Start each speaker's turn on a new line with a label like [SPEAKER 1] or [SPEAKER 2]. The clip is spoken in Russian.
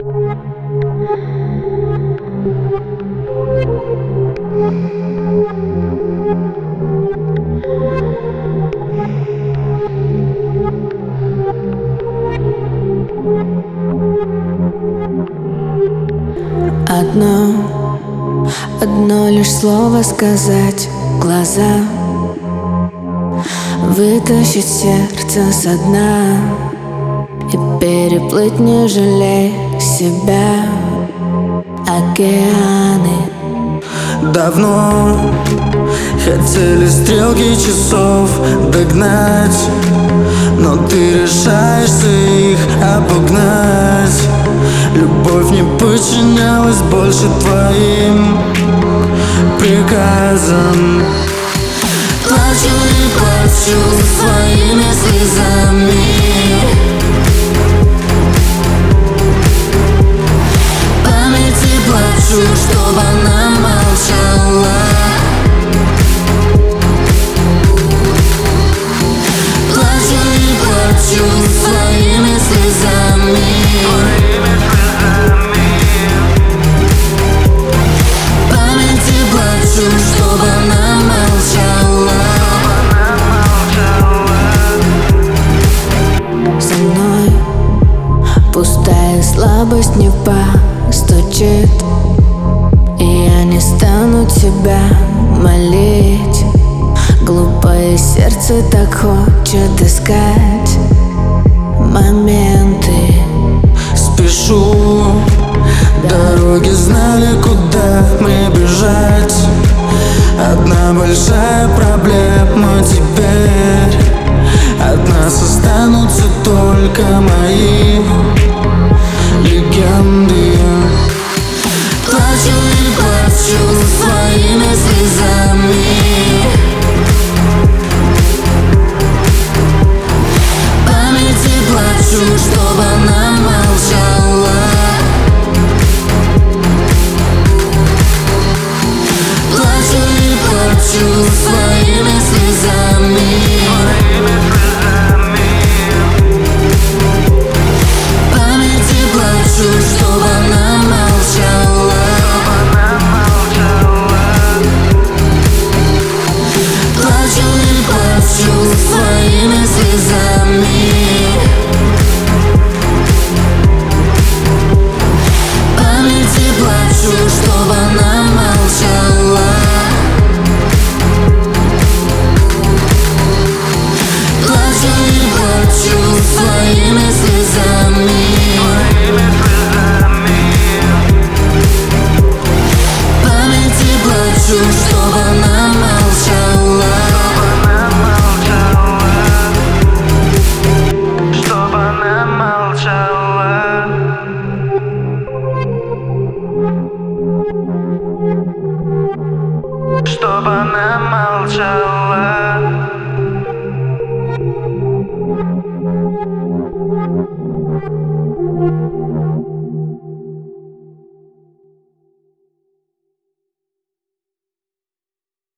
[SPEAKER 1] Одно лишь слово сказать в глаза, вытащить сердце со дна и переплыть, не жалея себя, океаны.
[SPEAKER 2] Давно хотели стрелки часов догнать, но ты решаешься их обогнать. Любовь не подчинялась больше твоим приказам.
[SPEAKER 1] Плачу и плачу своими слезами, памяти плачу, чтоб она молчала. Плачу и плачу своими слезами, памяти плачу, чтоб она молчала. Со мной пустая слабость не постучит, и я не стану тебя молить. Глупое сердце так хочет искать моменты.
[SPEAKER 2] Спешу, дороги знали, куда мне бежать. Одна большая проблема теперь: от нас останутся только мои легенды.